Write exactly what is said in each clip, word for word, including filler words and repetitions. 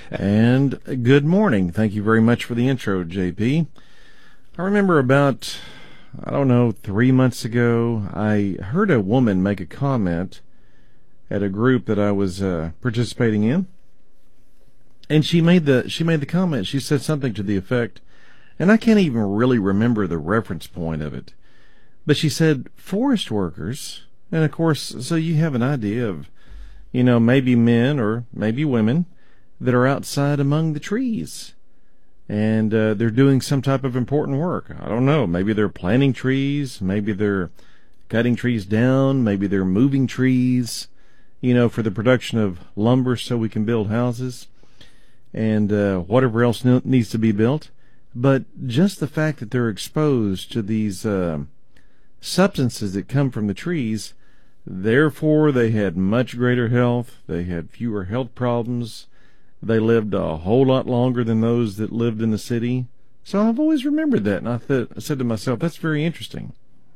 And good morning. Thank you very much for the intro, J P. I remember about, I don't know, three months ago, I heard a woman make a comment at a group that I was uh, participating in. And she made the she made the comment. She said something to the effect, and I can't even really remember the reference point of it. But she said, forest workers, and of course, so you have an idea of, you know, maybe men or maybe women that are outside among the trees. And uh, they're doing some type of important work. I don't know. Maybe they're planting trees. Maybe they're cutting trees down. Maybe they're moving trees, you know, for the production of lumber so we can build houses and uh, whatever else needs to be built. But just the fact that they're exposed to these uh, substances that come from the trees, therefore they had much greater health, they had fewer health problems, they lived a whole lot longer than those that lived in the city. So I've always remembered that, and I, th- I said to myself, that's very interesting.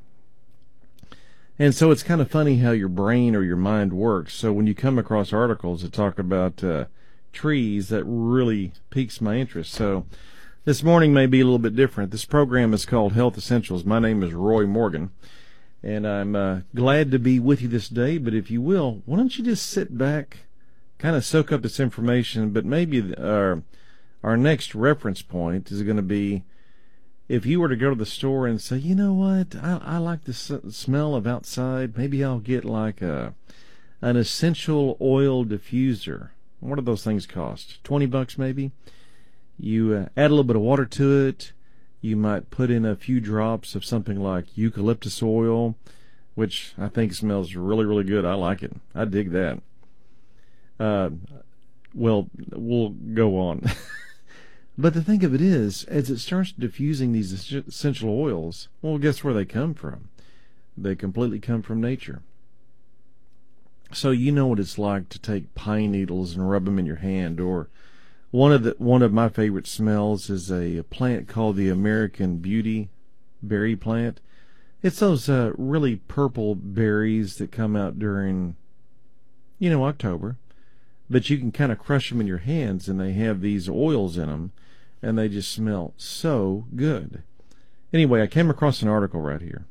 And so it's kind of funny how your brain or your mind works. So when you come across articles that talk about uh, trees, that really piques my interest. So this morning may be a little bit different. This program is called Health Essentials. My name is Roy Morgan, and I'm uh, glad to be with you this day. But if you will, why don't you just sit back, kind of soak up this information, but maybe our, our next reference point is going to be if you were to go to the store and say, you know what, I, I like the s- smell of outside, maybe I'll get like a an essential oil diffuser. What do those things cost? twenty bucks maybe? You uh, add a little bit of water to it. You might put in a few drops of something like eucalyptus oil, which I think smells really, really good. I like it. I dig that. Uh, well, we'll go on. But the thing of it is, as it starts diffusing these essential oils, well, guess where they come from? They completely come from nature. So you know what it's like to take pine needles and rub them in your hand, or one of the one of my favorite smells is a plant called the American Beauty berry plant. It's those uh, really purple berries that come out during, you know, October. But you can kind of crush them in your hands, and they have these oils in them, and they just smell so good. Anyway, I came across an article right here.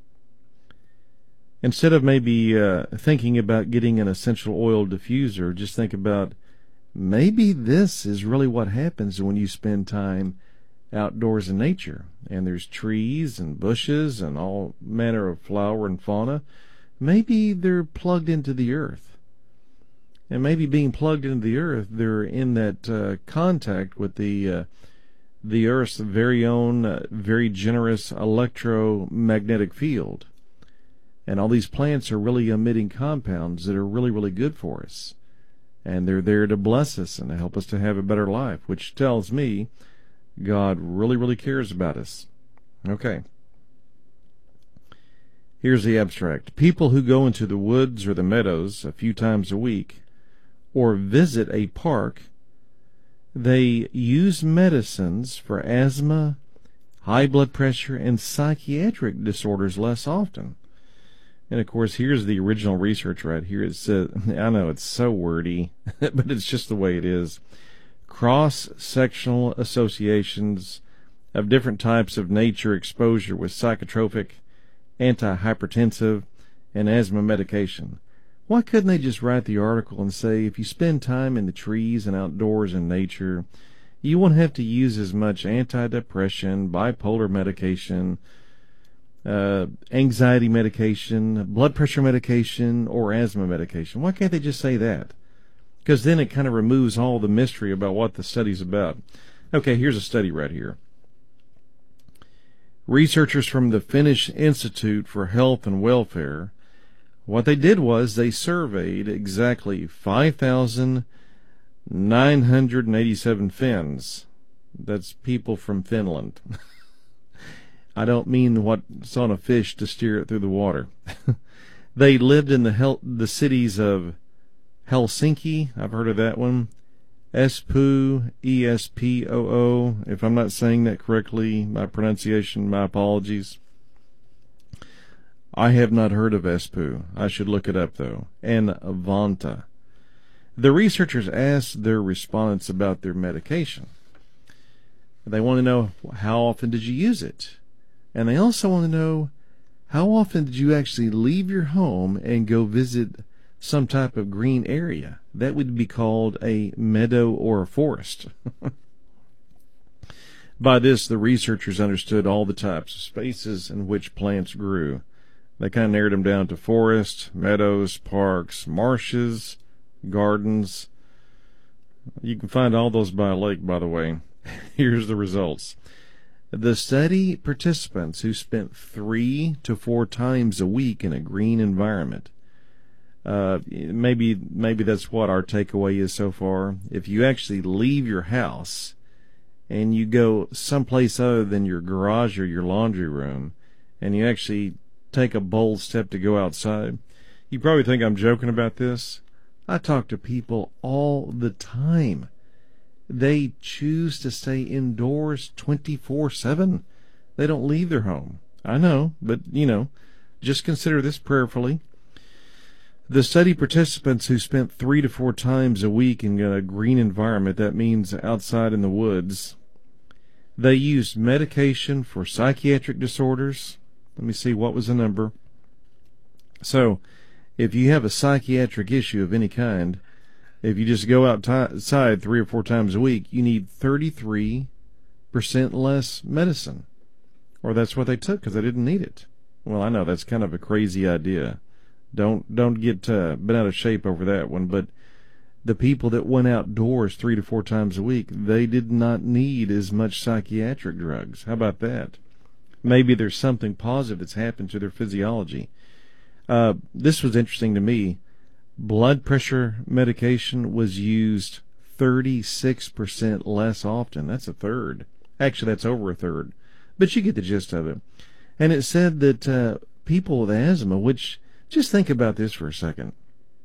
Instead of maybe uh, thinking about getting an essential oil diffuser, just think about maybe this is really what happens when you spend time outdoors in nature. And there's trees and bushes and all manner of flower and fauna. Maybe they're plugged into the earth. And maybe being plugged into the earth, they're in that uh, contact with the uh, the Earth's very own, uh, very generous electromagnetic field. And all these plants are really emitting compounds that are really, really good for us. And they're there to bless us and to help us to have a better life, which tells me God really, really cares about us. Okay. Here's the abstract. People who go into the woods or the meadows a few times a week or visit a park, they use medicines for asthma, high blood pressure, and psychiatric disorders less often. And, of course, here's the original research right here. It says, I know it's so wordy, but it's just the way it is. Cross-sectional associations of different types of nature exposure with psychotropic, antihypertensive, and asthma medication. Why couldn't they just write the article and say, if you spend time in the trees and outdoors in nature, you won't have to use as much antidepressant, bipolar medication, uh, anxiety medication, blood pressure medication, or asthma medication? Why can't they just say that? Because then it kind of removes all the mystery about what the study's about. Okay, here's a study right here. Researchers from the Finnish Institute for Health and Welfare, what they did was they surveyed exactly five thousand nine hundred eighty-seven Finns. That's people from Finland. I don't mean what's on a fish to steer it through the water. They lived in the hel- the cities of Helsinki, I've heard of that one, Espoo, E S P O O, if I'm not saying that correctly, my pronunciation, my apologies. I have not heard of Espoo. I should look it up, though. And Vanta. The researchers asked their respondents about their medication. They want to know, how often did you use it? And they also want to know, how often did you actually leave your home and go visit some type of green area? That would be called a meadow or a forest. By this, the researchers understood all the types of spaces in which plants grew. They kind of narrowed them down to forests, meadows, parks, marshes, gardens. You can find all those by a lake, by the way. Here's the results. The study participants who spent three to four times a week in a green environment. Uh, maybe maybe that's what our takeaway is so far. If you actually leave your house and you go someplace other than your garage or your laundry room, and you actually take a bold step to go outside, you probably think I'm joking about this. I talk to people all the time. They choose to stay indoors twenty-four seven. They don't leave their home. I know, but, you know, just consider this prayerfully. The study participants who spent three to four times a week in a green environment, that means outside in the woods, they used medication for psychiatric disorders. Let me see, what was the number? So, if you have a psychiatric issue of any kind, if you just go outside three or four times a week, you need thirty-three percent less medicine. Or that's what they took because they didn't need it. Well, I know that's kind of a crazy idea. Don't don't get uh, bent out of shape over that one. But the people that went outdoors three to four times a week, they did not need as much psychiatric drugs. How about that? Maybe there's something positive that's happened to their physiology. Uh, this was interesting to me. Blood pressure medication was used thirty-six percent less often. That's a third. Actually, that's over a third. But you get the gist of it. And it said that uh, people with asthma, which, just think about this for a second.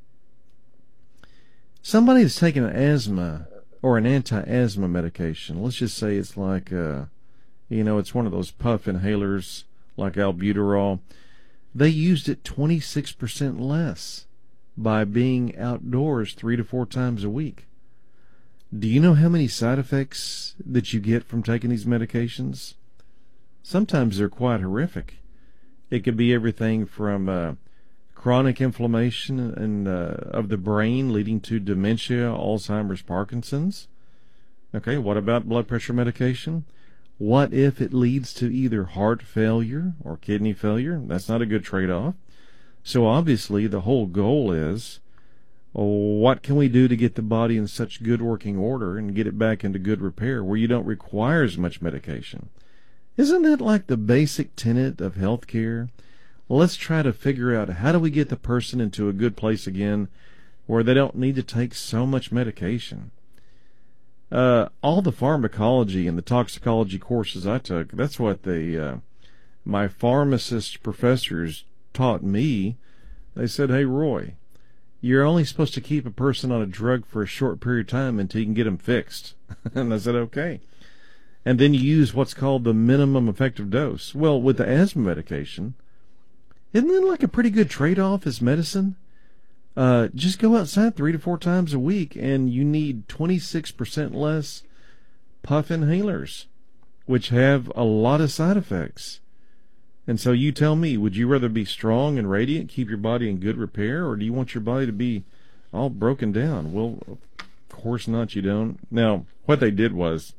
Somebody that's taking an asthma or an anti-asthma medication, let's just say it's like, uh, you know, it's one of those puff inhalers like albuterol. They used it twenty-six percent less by being outdoors three to four times a week. Do you know how many side effects that you get from taking these medications? Sometimes they're quite horrific. It could be everything from uh, chronic inflammation and uh, of the brain leading to dementia, Alzheimer's, Parkinson's. Okay, what about blood pressure medication? What if it leads to either heart failure or kidney failure? That's not a good trade-off. So obviously the whole goal is, what can we do to get the body in such good working order and get it back into good repair where you don't require as much medication? Isn't that like the basic tenet of healthcare? Let's try to figure out, how do we get the person into a good place again where they don't need to take so much medication? Uh, all the pharmacology and the toxicology courses I took, that's what they, uh, my pharmacist professors taught me. They said, hey, Roy, you're only supposed to keep a person on a drug for a short period of time until you can get them fixed. And I said, okay. And then you use what's called the minimum effective dose. Well, with the asthma medication, isn't that like a pretty good trade-off as medicine? Uh, just go outside three to four times a week, and you need twenty-six percent less puff inhalers, which have a lot of side effects. And so you tell me, would you rather be strong and radiant, keep your body in good repair, or do you want your body to be all broken down? Well, of course not, you don't. Now, what they did was,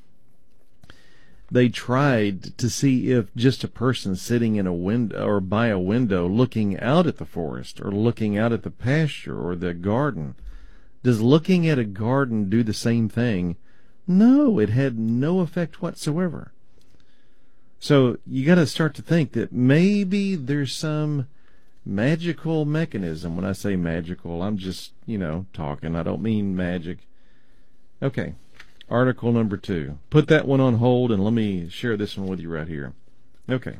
they tried to see if just a person sitting in a window or by a window looking out at the forest or looking out at the pasture or the garden, does looking at a garden do the same thing? No, it had no effect whatsoever. So you got to start to think that maybe there's some magical mechanism. When I say magical, I'm just, you know, talking. I don't mean magic. Okay. Article number two. Put that one on hold and let me share this one with you right here. Okay.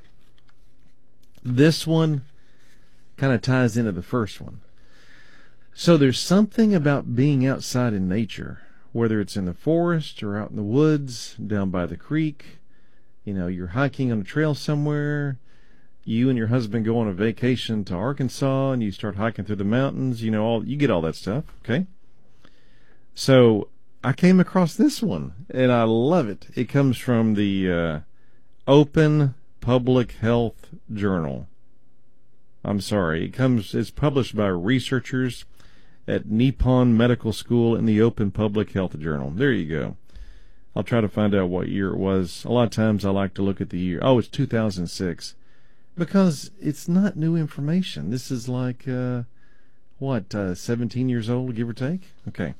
This one kind of ties into the first one. So there's something about being outside in nature, whether it's in the forest or out in the woods, down by the creek, you know, you're hiking on a trail somewhere, you and your husband go on a vacation to Arkansas and you start hiking through the mountains, you know, all you get all that stuff, okay? So I came across this one, and I love it. It comes from the uh, Open Public Health Journal. I'm sorry. It comes. It's published by researchers at Nippon Medical School in the Open Public Health Journal. There you go. I'll try to find out what year it was. A lot of times I like to look at the year. Oh, it's two thousand six. Because it's not new information. This is like, uh, what, uh, seventeen years old, give or take? Okay.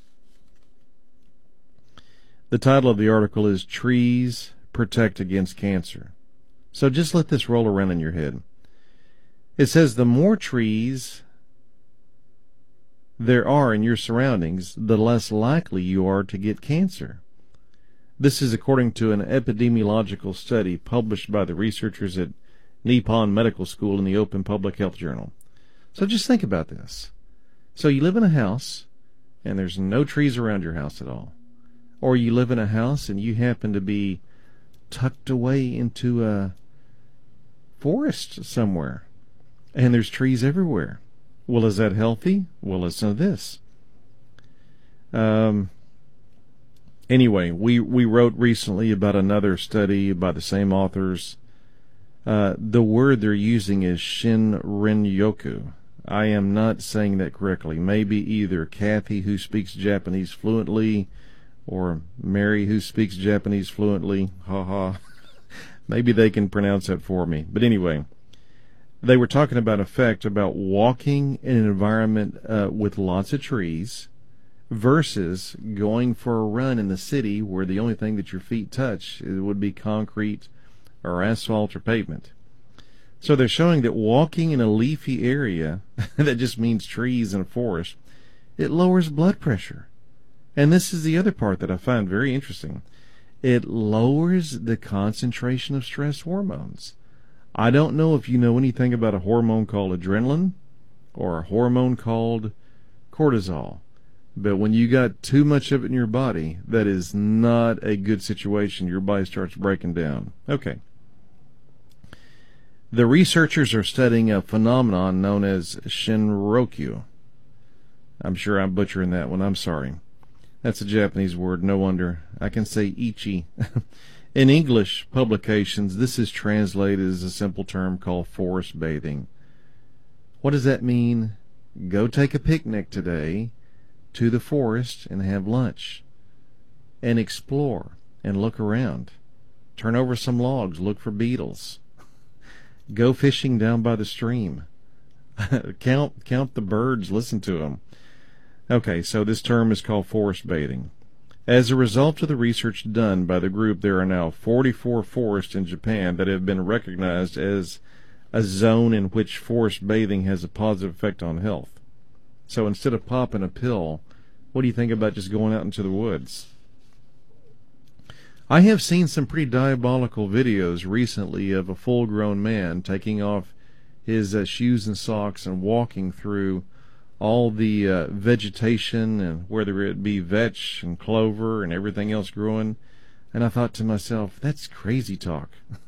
The title of the article is Trees Protect Against Cancer. So just let this roll around in your head. It says the more trees there are in your surroundings, the less likely you are to get cancer. This is according to an epidemiological study published by the researchers at Nippon Medical School in the Open Public Health Journal. So just think about this. So you live in a house, and there's no trees around your house at all. Or you live in a house and you happen to be tucked away into a forest somewhere, and there's trees everywhere. Well, is that healthy? Well, listen to this. Um, anyway, we, we wrote recently about another study by the same authors. Uh, the word they're using is Shinrin-yoku. I am not saying that correctly. Maybe either Kathy, who speaks Japanese fluently, or Mary, who speaks Japanese fluently, ha ha. Maybe they can pronounce that for me. But anyway, they were talking about effect about walking in an environment uh, with lots of trees versus going for a run in the city where the only thing that your feet touch it would be concrete or asphalt or pavement. So they're showing that walking in a leafy area, that just means trees and a forest, it lowers blood pressure. And this is the other part that I find very interesting. It lowers the concentration of stress hormones. I don't know if you know anything about a hormone called adrenaline or a hormone called cortisol. But when you got too much of it in your body, that is not a good situation. Your body starts breaking down. Okay. The researchers are studying a phenomenon known as Shinrokyu. I'm sure I'm butchering that one. I'm sorry. That's a Japanese word, no wonder. I can say ichi. In English publications, this is translated as a simple term called forest bathing. What does that mean? Go take a picnic today to the forest and have lunch. And explore and look around. Turn over some logs, look for beetles. Go fishing down by the stream. count count the birds, listen to them. Okay, so this term is called forest bathing. As a result of the research done by the group, there are now forty-four forests in Japan that have been recognized as a zone in which forest bathing has a positive effect on health. So instead of popping a pill, what do you think about just going out into the woods? I have seen some pretty diabolical videos recently of a full-grown man taking off his uh, shoes and socks and walking through all the uh, vegetation, and whether it be vetch and clover and everything else growing. And I thought to myself, that's crazy talk.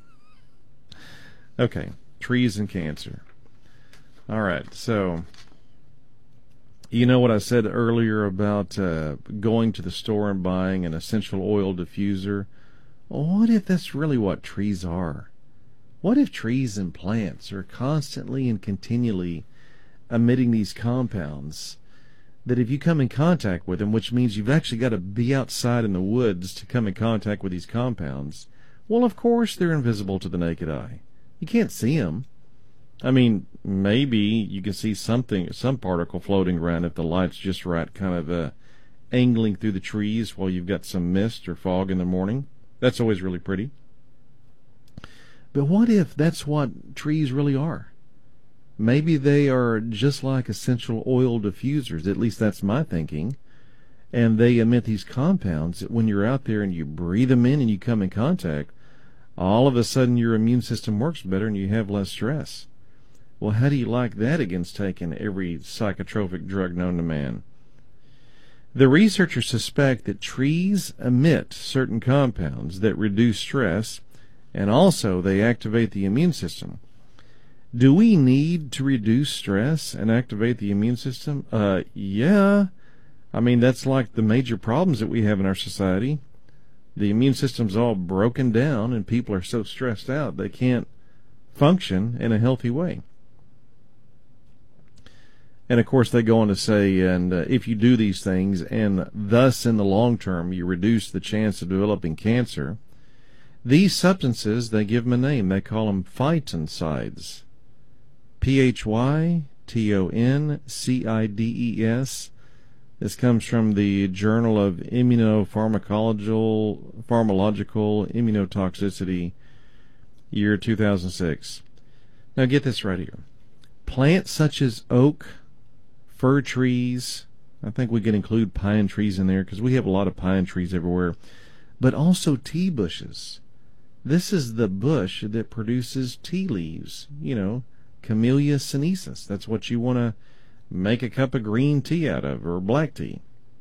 Okay, trees and cancer. All right, so you know what I said earlier about uh, going to the store and buying an essential oil diffuser? Well, what if that's really what trees are? What if trees and plants are constantly and continually emitting these compounds that if you come in contact with them, which means you've actually got to be outside in the woods to come in contact with these compounds, well, of course they're invisible to the naked eye. You can't see them. I mean, maybe you can see something, some particle floating around if the light's just right, kind of uh, angling through the trees while you've got some mist or fog in the morning. That's always really pretty. But what if that's what trees really are? Maybe they are just like essential oil diffusers, at least that's my thinking, and they emit these compounds that when you're out there and you breathe them in and you come in contact, all of a sudden your immune system works better and you have less stress. Well, how do you like that against taking every psychotropic drug known to man? The researchers suspect that trees emit certain compounds that reduce stress, and also they activate the immune system. Do we need to reduce stress and activate the immune system? Uh, yeah. I mean, that's like the major problems that we have in our society. The immune system's all broken down, and people are so stressed out they can't function in a healthy way. And of course, they go on to say, and uh, if you do these things, and thus in the long term, you reduce the chance of developing cancer, these substances, they give them a name. They call them phytoncides. P H Y T O N C I D E S. This comes from the Journal of Immunopharmacological Pharmacological Immunotoxicity, year two thousand six. Now get this right here. Plants such as oak, fir trees, I think we can include pine trees in there because we have a lot of pine trees everywhere, but also tea bushes. This is the bush that produces tea leaves, you know, Camellia sinensis. That's what you want to make a cup of green tea out of, or black tea.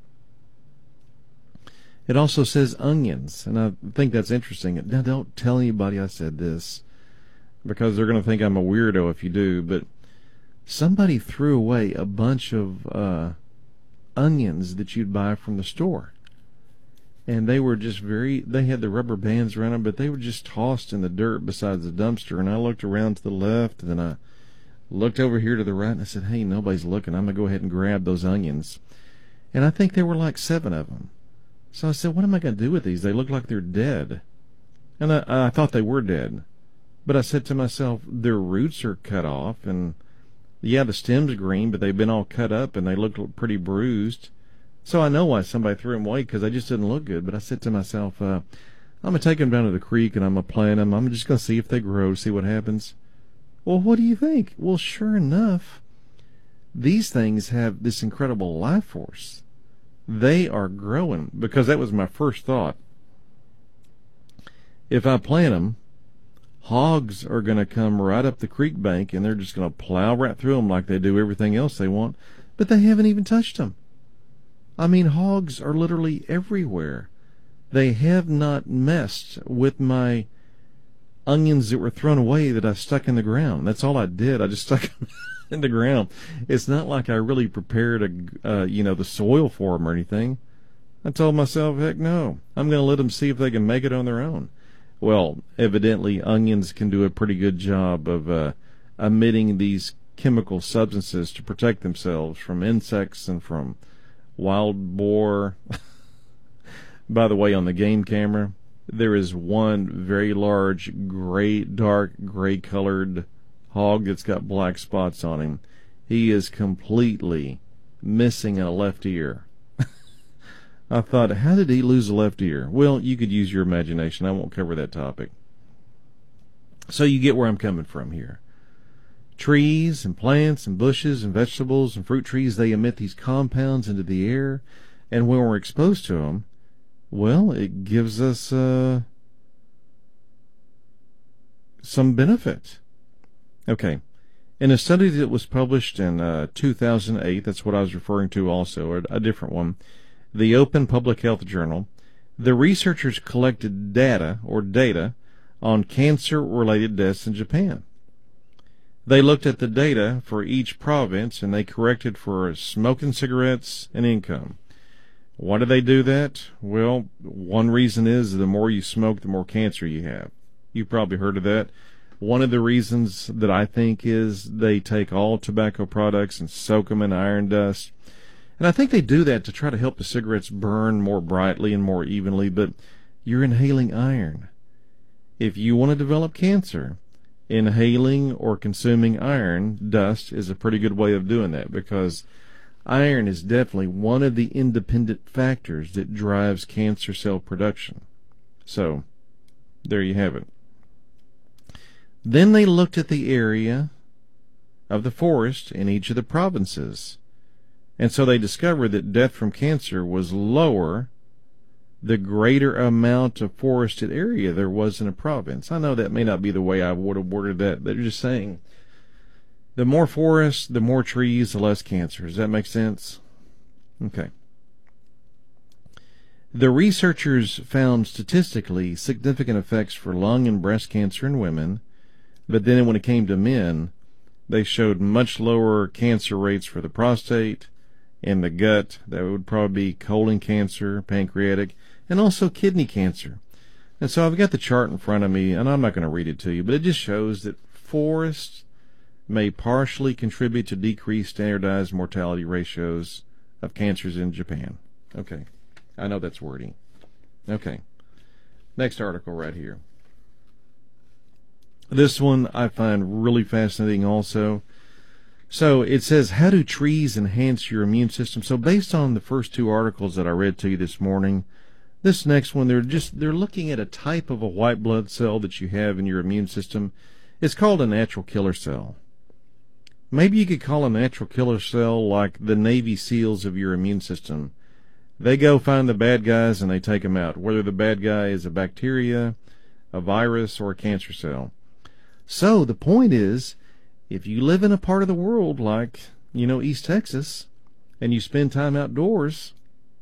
It also says onions, and I think that's interesting. Now, don't tell anybody I said this, because they're going to think I'm a weirdo if you do, but somebody threw away a bunch of uh, onions that you'd buy from the store. And they were just very, they had the rubber bands around them, but they were just tossed in the dirt beside the dumpster. And I looked around to the left, and then I looked over here to the right, and I said, hey, nobody's looking. I'm going to go ahead and grab those onions. And I think there were like seven of them. So I said, what am I going to do with these? They look like they're dead. And I, I thought they were dead. But I said to myself, their roots are cut off, and yeah, the stem's green, but they've been all cut up, and they look pretty bruised. So I know why somebody threw them away, because they just didn't look good. But I said to myself, uh, I'm going to take them down to the creek, and I'm going to plant them. I'm just going to see if they grow, see what happens. Well, what do you think? Well, sure enough, these things have this incredible life force. They are growing, because that was my first thought. If I plant them, hogs are going to come right up the creek bank, and they're just going to plow right through them like they do everything else they want, but they haven't even touched them. I mean, hogs are literally everywhere. They have not messed with my onions that were thrown away that I stuck in the ground. That's all I did. I just stuck them in the ground. It's not like I really prepared a, uh, you know, the soil for them or anything. I told myself, heck no. I'm going to let them see if they can make it on their own. Well, evidently, onions can do a pretty good job of uh, emitting these chemical substances to protect themselves from insects and from wild boar. By the way, on the game camera, there is one very large, gray, dark, gray-colored hog that's got black spots on him. He is completely missing a left ear. I thought, how did he lose a left ear? Well, you could use your imagination. I won't cover that topic. So you get where I'm coming from here. Trees and plants and bushes and vegetables and fruit trees, they emit these compounds into the air, and when we're exposed to them, well, it gives us uh, some benefit. Okay. In a study that was published in uh, two thousand eight, that's what I was referring to also, a, a different one, the Open Public Health Journal, the researchers collected data or data on cancer-related deaths in Japan. They looked at the data for each province, and they corrected for smoking cigarettes and income. Why do they do that? Well, one reason is the more you smoke, the more cancer you have. You've probably heard of that. One of the reasons that I think is they take all tobacco products and soak them in iron dust. And I think they do that to try to help the cigarettes burn more brightly and more evenly, but you're inhaling iron. If you want to develop cancer, inhaling or consuming iron dust is a pretty good way of doing that, because iron is definitely one of the independent factors that drives cancer cell production. So, there you have it. Then they looked at the area of the forest in each of the provinces. And so they discovered that death from cancer was lower the greater amount of forested area there was in a province. I know that may not be the way I would have worded that. They're just saying the more forests, the more trees, the less cancer. Does that make sense? Okay. The researchers found statistically significant effects for lung and breast cancer in women, but then when it came to men, they showed much lower cancer rates for the prostate and the gut. That would probably be colon cancer, pancreatic, and also kidney cancer. And so I've got the chart in front of me, and I'm not going to read it to you, but it just shows that forests may partially contribute to decreased standardized mortality ratios of cancers in Japan. Okay, I know that's wordy. Okay, next article right here. This one I find really fascinating also. So it says, how do trees enhance your immune system? So based on the first two articles that I read to you this morning, this next one, they're just they're looking at a type of a white blood cell that you have in your immune system. It's called a natural killer cell. Maybe you could call a natural killer cell like the Navy SEALs of your immune system. They go find the bad guys and they take them out, whether the bad guy is a bacteria, a virus, or a cancer cell. So the point is, if you live in a part of the world like, you know, East Texas, and you spend time outdoors,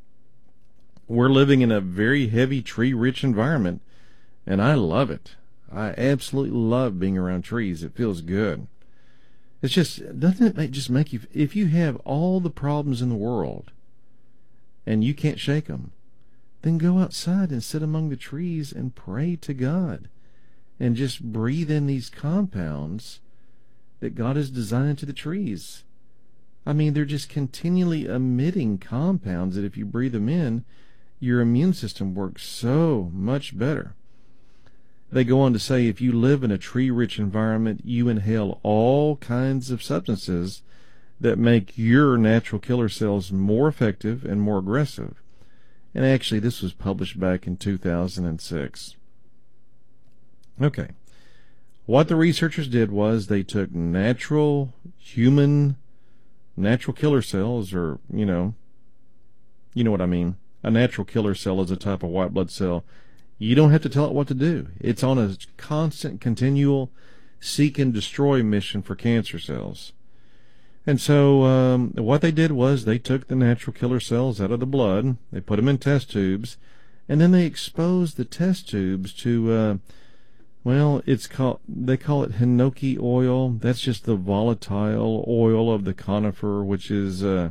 we're living in a very heavy tree-rich environment, and I love it. I absolutely love being around trees. It feels good. It's just, doesn't it make, just make you, if you have all the problems in the world and you can't shake them, then go outside and sit among the trees and pray to God and just breathe in these compounds that God has designed to the trees. I mean, they're just continually emitting compounds that if you breathe them in, your immune system works so much better. They go on to say if you live in a tree-rich environment, you inhale all kinds of substances that make your natural killer cells more effective and more aggressive. And actually, this was published back in two thousand six. Okay. What the researchers did was they took natural human natural killer cells, or, you know, you know what I mean. A natural killer cell is a type of white blood cell. You don't have to tell it what to do. It's on a constant, continual seek and destroy mission for cancer cells. And so um, what they did was they took the natural killer cells out of the blood, they put them in test tubes, and then they exposed the test tubes to, uh, well, it's called, they call it hinoki oil. That's just the volatile oil of the conifer, which is uh,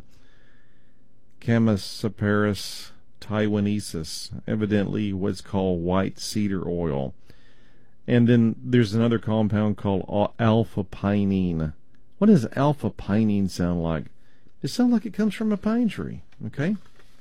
Chamaecyparis taiwanensis, evidently what's called white cedar oil. And then there's another compound called alpha-pinene. What does alpha-pinene sound like? It sounds like it comes from a pine tree, okay?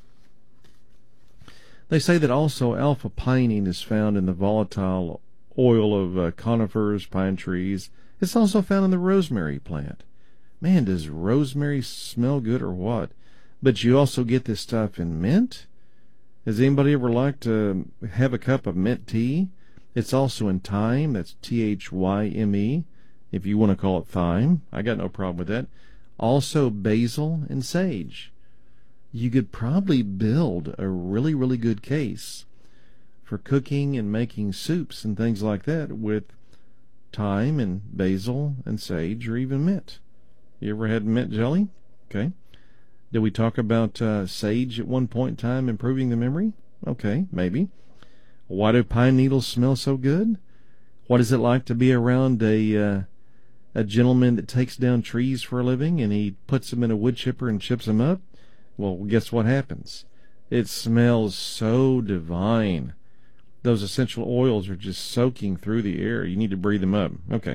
They say that also alpha-pinene is found in the volatile oil of uh, conifers, pine trees. It's also found in the rosemary plant. Man, does rosemary smell good or what? But you also get this stuff in mint. Has anybody ever liked to have a cup of mint tea? It's also in thyme. That's T H Y M E, if you want to call it thyme. I got no problem with that. Also basil and sage. You could probably build a really, really good case for cooking and making soups and things like that with thyme and basil and sage, or even mint. You ever had mint jelly? Okay. Did we talk about uh, sage at one point in time improving the memory? Okay, maybe. Why do pine needles smell so good? What is it like to be around a uh, a gentleman that takes down trees for a living and he puts them in a wood chipper and chips them up? Well, guess what happens? It smells so divine. Those essential oils are just soaking through the air. You need to breathe them up. Okay.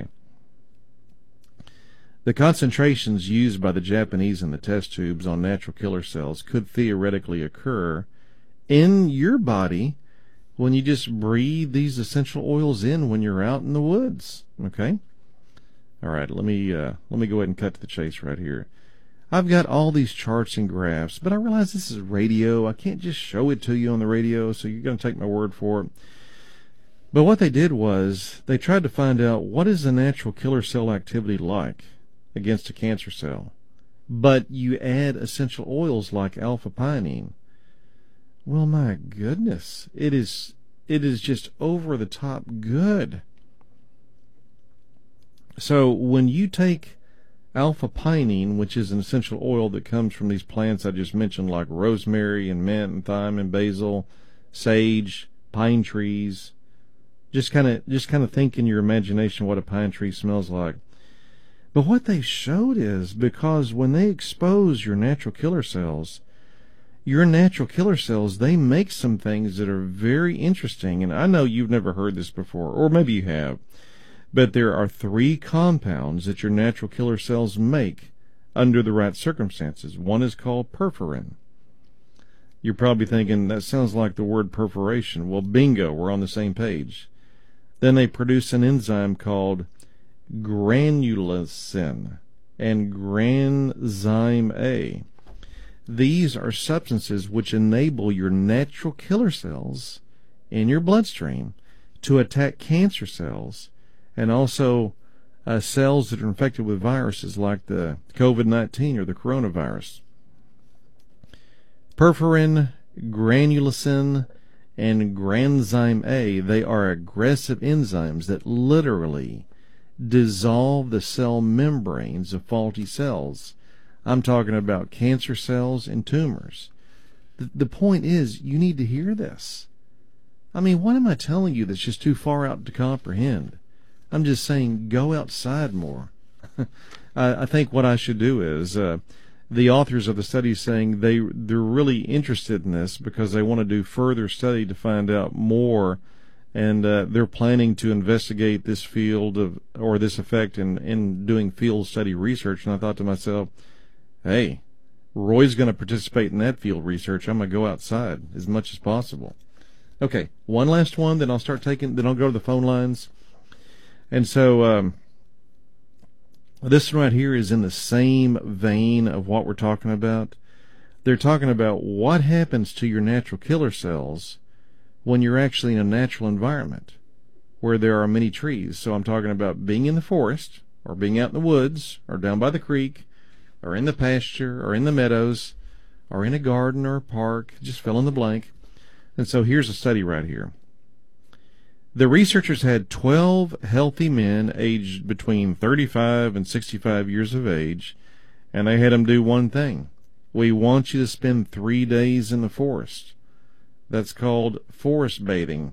The concentrations used by the Japanese in the test tubes on natural killer cells could theoretically occur in your body when you just breathe these essential oils in when you're out in the woods. Okay? All right, let me uh, let me go ahead and cut to the chase right here. I've got all these charts and graphs, but I realize this is radio. I can't just show it to you on the radio, so you're going to take my word for it. But what they did was they tried to find out what is the natural killer cell activity like against a cancer cell. But you add essential oils like alpha-pinene. Well, my goodness, it is it is just over the top good. So when you take alpha-pinene, which is an essential oil that comes from these plants I just mentioned, like rosemary and mint and thyme and basil, sage, pine trees, just kind of just kind of think in your imagination what a pine tree smells like. But what they showed is because when they expose your natural killer cells, your natural killer cells, they make some things that are very interesting. And I know you've never heard this before, or maybe you have, but there are three compounds that your natural killer cells make under the right circumstances. One is called perforin. You're probably thinking, that sounds like the word perforation. Well, bingo, we're on the same page. Then they produce an enzyme called granulosin and granzyme A. These are substances which enable your natural killer cells in your bloodstream to attack cancer cells and also uh, cells that are infected with viruses like the COVID nineteen or the coronavirus. Perforin, granulosin, and granzyme A, they are aggressive enzymes that literally dissolve the cell membranes of faulty cells. I'm talking about cancer cells and tumors. The, the point is, you need to hear this. I mean, what am I telling you that's just too far out to comprehend? I'm just saying, go outside more. I, I think what I should do is, uh, the authors of the study saying they, they're really interested in this because they want to do further study to find out more, and uh, they're planning to investigate this field of, or this effect in, in doing field study research. And I thought to myself, hey, Roy's going to participate in that field research. I'm going to go outside as much as possible. Okay, one last one, then I'll start taking, then I'll go to the phone lines. And so um, this one right here is in the same vein of what we're talking about. They're talking about what happens to your natural killer cells when you're actually in a natural environment where there are many trees. So I'm talking about being in the forest, or being out in the woods, or down by the creek, or in the pasture, or in the meadows, or in a garden or a park, just fill in the blank. And so here's a study right here. The researchers had twelve healthy men aged between thirty-five and sixty-five years of age, and they had them do one thing. We want you to spend three days in the forest. That's called forest bathing.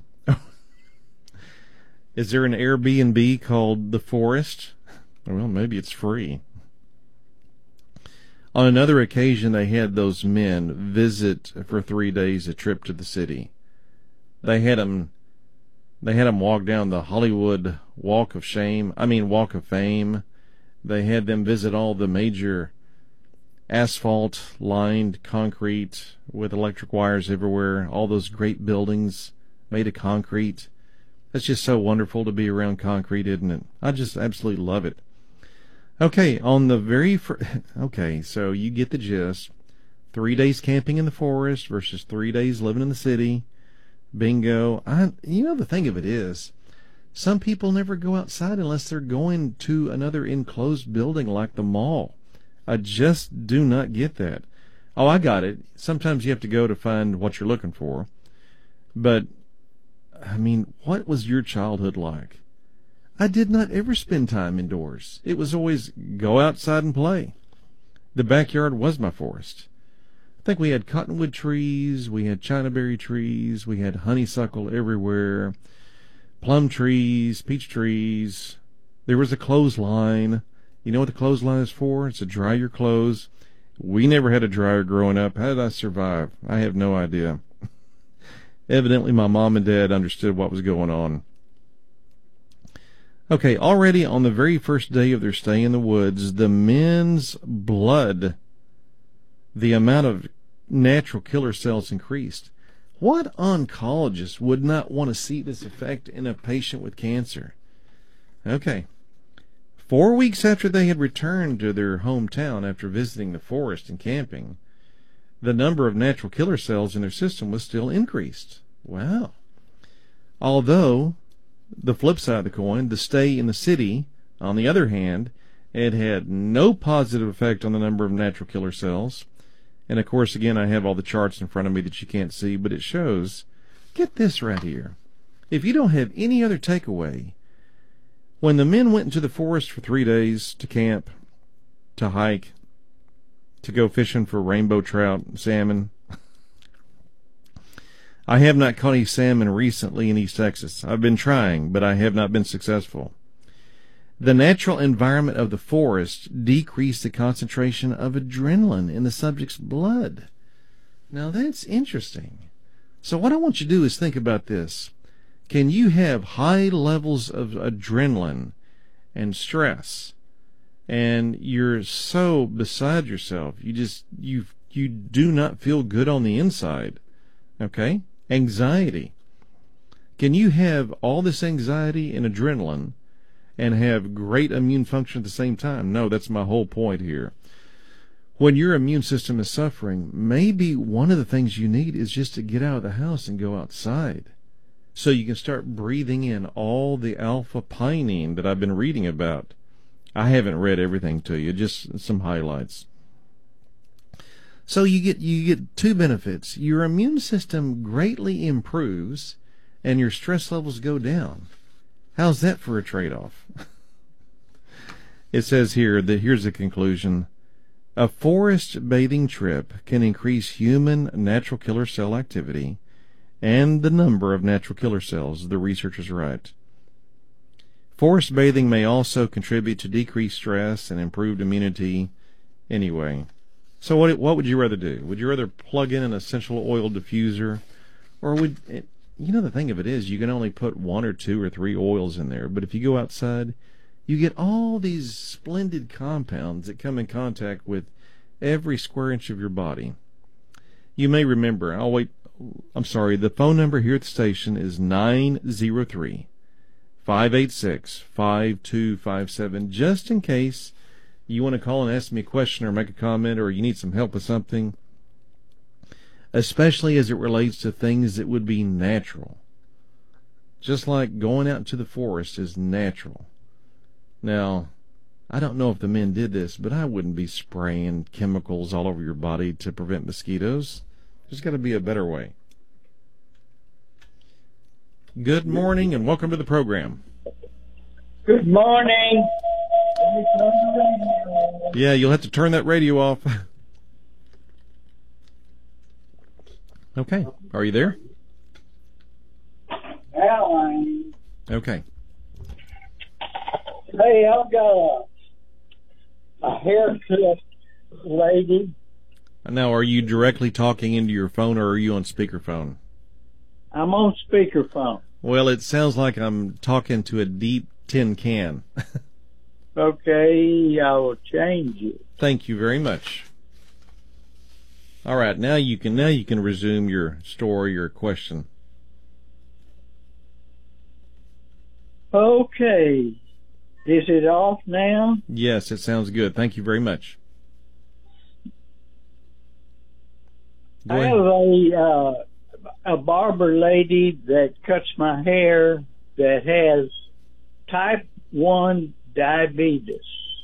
Is there an Airbnb called The Forest? Well, maybe it's free. On another occasion, they had those men visit for three days a trip to the city. They had them, they had them walk down the Hollywood Walk of Shame, I mean Walk of Fame. They had them visit all the major asphalt-lined concrete with electric wires everywhere, all those great buildings made of concrete. It's just so wonderful to be around concrete, isn't it? I just absolutely love it. Okay, on the very first, okay, so you get the gist. Three days camping in the forest versus three days living in the city. Bingo. I, you know, the thing of it is, some people never go outside unless they're going to another enclosed building like the mall. I just do not get that. Oh, I got it. Sometimes you have to go to find what you're looking for. But, I mean, what was your childhood like? I did not ever spend time indoors. It was always go outside and play. The backyard was my forest. I think we had cottonwood trees, we had chinaberry trees, we had honeysuckle everywhere, plum trees, peach trees. There was a clothesline. You know what the clothesline is for? It's to dry your clothes. We never had a dryer growing up. How did I survive? I have no idea. Evidently, my mom and dad understood what was going on. Okay, already on the very first day of their stay in the woods, the men's blood, the amount of natural killer cells increased. What oncologist would not want to see this effect in a patient with cancer? Okay. Four weeks after they had returned to their hometown after visiting the forest and camping, the number of natural killer cells in their system was still increased. Wow. Although, the flip side of the coin, the stay in the city, on the other hand, it had no positive effect on the number of natural killer cells. And of course, again, I have all the charts in front of me that you can't see, but it shows, get this right here. If you don't have any other takeaway, when the men went into the forest for three days to camp, to hike, to go fishing for rainbow trout, salmon. I have not caught any salmon recently in East Texas. I've been trying, but I have not been successful. The natural environment of the forest decreased the concentration of adrenaline in the subject's blood. Now that's interesting. So what I want you to do is think about this. Can you have high levels of adrenaline and stress, and you're so beside yourself, you just, you, you do not feel good on the inside, okay? Anxiety. Can you have all this anxiety and adrenaline and have great immune function at the same time? No, that's my whole point here. When your immune system is suffering, maybe one of the things you need is just to get out of the house and go outside so you can start breathing in all the alpha-pinene that I've been reading about. I haven't read everything to you, just some highlights. So you get you get two benefits. Your immune system greatly improves and your stress levels go down. How's that for a trade-off? It says here that here's the conclusion. A forest bathing trip can increase human natural killer cell activity and the number of natural killer cells, the researchers write. Forest bathing may also contribute to decreased stress and improved immunity. Anyway, so what what would you rather do? Would you rather plug in an essential oil diffuser, or would it, you know, the thing of it is you can only put one or two or three oils in there, but if you go outside, you get all these splendid compounds that come in contact with every square inch of your body. You may remember, I'll wait, I'm sorry, the phone number here at the station is nine zero three, five eight six, five two five seven, just in case you want to call and ask me a question or make a comment, or you need some help with something, especially as it relates to things that would be natural. Just like going out into the forest is natural. Now, I don't know if the men did this, but I wouldn't be spraying chemicals all over your body to prevent mosquitoes. There's got to be a better way. Good morning and welcome to the program. Good morning. Yeah, you'll have to turn that radio off. Okay, are you there? Alan. Okay. Hey, I've got a, a haircut lady. Now, are you directly talking into your phone or are you on speakerphone? I'm on speakerphone. Well, it sounds like I'm talking to a deep tin can. Okay, I will change it. Thank you very much. All right, now you can now you can resume your story or question. Okay. Is it off now? Yes, it sounds good. Thank you very much. Go I ahead. have a uh, a barber lady that cuts my hair that has type one diabetes.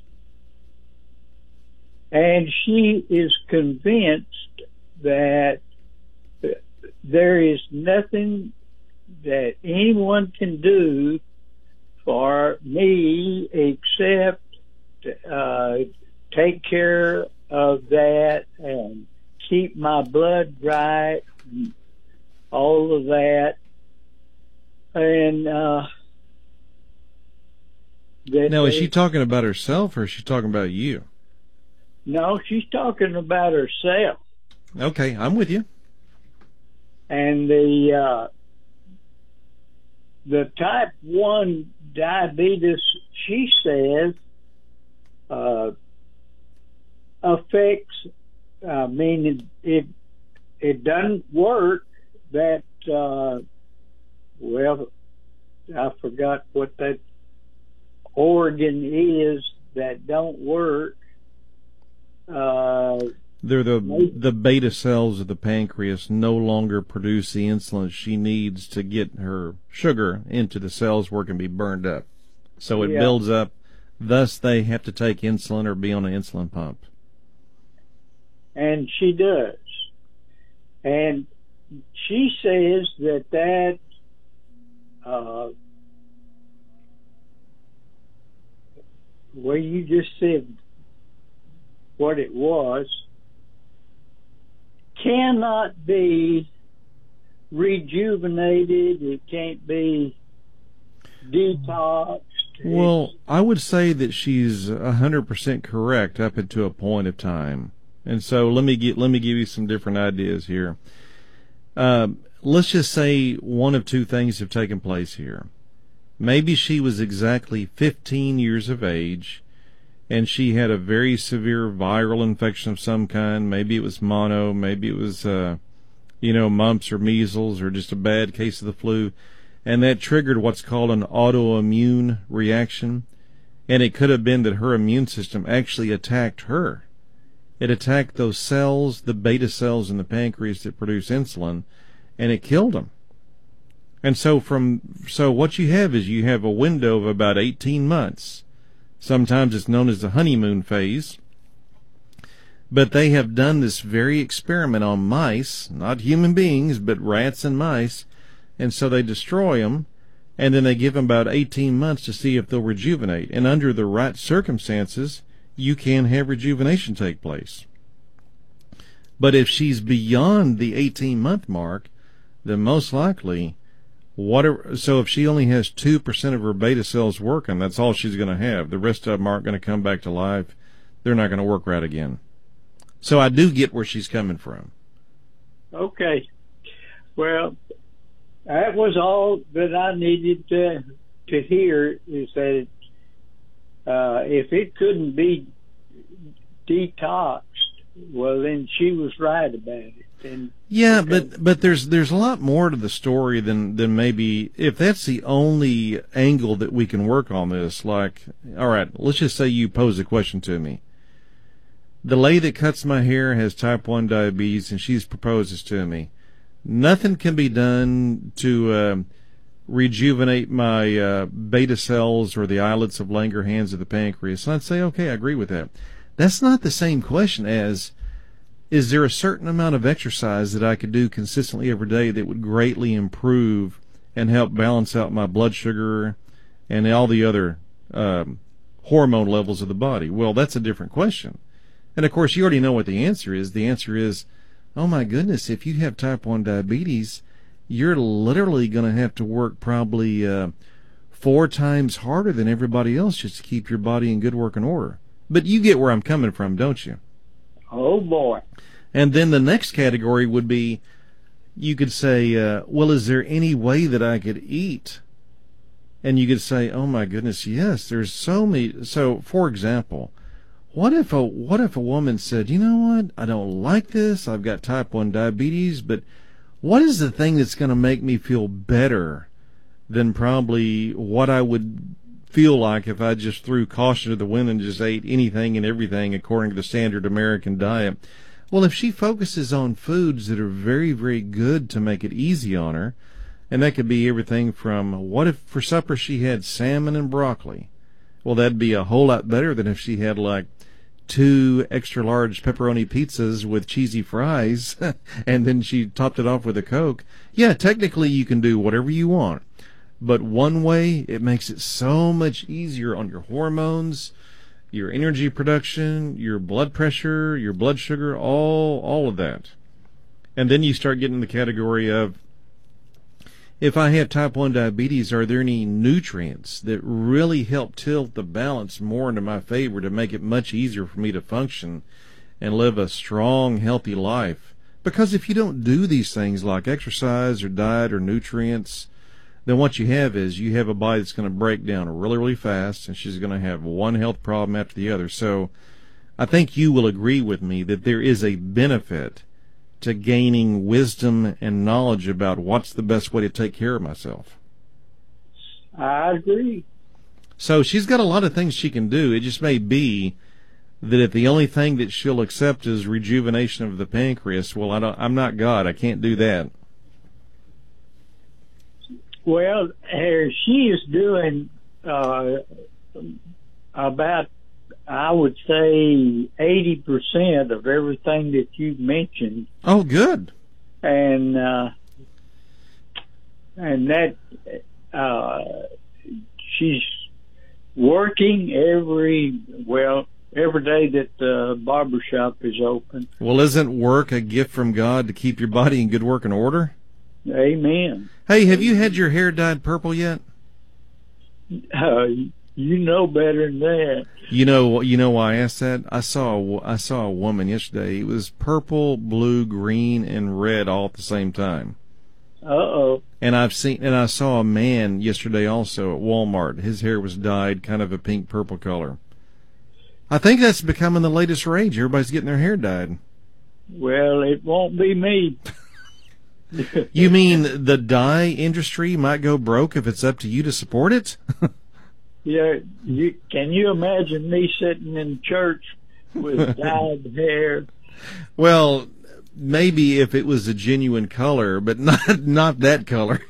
And she is convinced that there is nothing that anyone can do for me except uh, take care of that and keep my blood right, and all of that. And uh, that Now, is they- she talking about herself or is she talking about you? No, she's talking about herself. Okay, I'm with you. And the uh, the type one diabetes, she says, uh, affects, I mean, it, it, it doesn't work that, uh, well, I forgot what that organ is that don't work. Uh, They're the the beta cells of the pancreas no longer produce the insulin she needs to get her sugar into the cells where it can be burned up. So it Yeah. builds up. Thus, they have to take insulin or be on an insulin pump. and she does. And she says that that uh, well, you just said what it was, cannot be rejuvenated. It can't be detoxed. Well, I would say that she's a hundred percent correct up until a point of time, and so let me get let me give you some different ideas here. Uh, let's just say one of two things have taken place here. Maybe she was exactly fifteen years of age, and she had a very severe viral infection of some kind. Maybe it was mono, maybe it was, uh, you know, mumps or measles or just a bad case of the flu. And that triggered what's called an autoimmune reaction. And it could have been that her immune system actually attacked her. It attacked those cells, the beta cells in the pancreas that produce insulin, and it killed them. And so from so what you have is you have a window of about eighteen months. Sometimes it's known as the honeymoon phase. But they have done this very experiment on mice, not human beings, but rats and mice. And so they destroy them, and then they give them about eighteen months to see if they'll rejuvenate. And under the right circumstances, you can have rejuvenation take place. But if she's beyond the eighteen-month mark, then most likely, whatever. So if she only has two percent of her beta cells working, that's all she's going to have. The rest of them aren't going to come back to life. They're not going to work right again. So I do get where she's coming from. Okay. Well, that was all that I needed to to hear, is that uh, if it couldn't be detoxed, well, then she was right about it. And, yeah, okay. but but there's there's a lot more to the story than than maybe if that's the only angle that we can work on this. Like, all right, let's just say you pose a question to me. The lady that cuts my hair has type one diabetes, and she proposes to me. Nothing can be done to uh, rejuvenate my uh, beta cells or the islets of Langerhans of the pancreas. And I'd say, okay, I agree with that. That's not the same question as, is there a certain amount of exercise that I could do consistently every day that would greatly improve and help balance out my blood sugar and all the other um, hormone levels of the body? Well, that's a different question. And, of course, you already know what the answer is. The answer is, oh, my goodness, if you have type one diabetes, you're literally going to have to work probably uh, four times harder than everybody else just to keep your body in good working order. But you get where I'm coming from, don't you? Oh, boy. And then the next category would be, you could say, uh, well, is there any way that I could eat? And you could say, oh, my goodness, yes, there's so many. So, for example, What if a what if a woman said, you know what, I don't like this, I've got type one diabetes, but what is the thing that's going to make me feel better than probably what I would feel like if I just threw caution to the wind and just ate anything and everything according to the standard American diet? Well, if she focuses on foods that are very, very good to make it easy on her, and that could be everything from, what if for supper she had salmon and broccoli? Well, that'd be a whole lot better than if she had like two extra large pepperoni pizzas with cheesy fries and then she topped it off with a Coke. Yeah, technically you can do whatever you want, but one way, it makes it so much easier on your hormones, your energy production, your blood pressure, your blood sugar, all all of that. And then you start getting the category of, if I have type one diabetes, are there any nutrients that really help tilt the balance more into my favor to make it much easier for me to function and live a strong, healthy life? Because if you don't do these things like exercise or diet or nutrients, then what you have is you have a body that's going to break down really, really fast, and she's going to have one health problem after the other. So I think you will agree with me that there is a benefit to gaining wisdom and knowledge about what's the best way to take care of myself. I agree. So she's got a lot of things she can do. It just may be that if the only thing that she'll accept is rejuvenation of the pancreas, well, I don't, I'm not God. I can't do that. Well, uh, she is doing uh, about, I would say, eighty percent of everything that you've mentioned. Oh, good. And uh, and that uh, she's working every, well, every day that the barber shop is open. Well, isn't work a gift from God to keep your body in good working order? Amen. Hey, have you had your hair dyed purple yet? Uh, You know better than that. You know, you know why I asked that? I saw a, I saw a woman yesterday. It was purple, blue, green, and red all at the same time. Uh-oh. And I've seen, and I saw a man yesterday also at Walmart. His hair was dyed kind of a pink purple color. I think that's becoming the latest rage. Everybody's getting their hair dyed. Well, it won't be me. You mean the dye industry might go broke if it's up to you to support it? Yeah, you can you imagine me sitting in church with dyed hair? Well, maybe if it was a genuine color, but not not that color.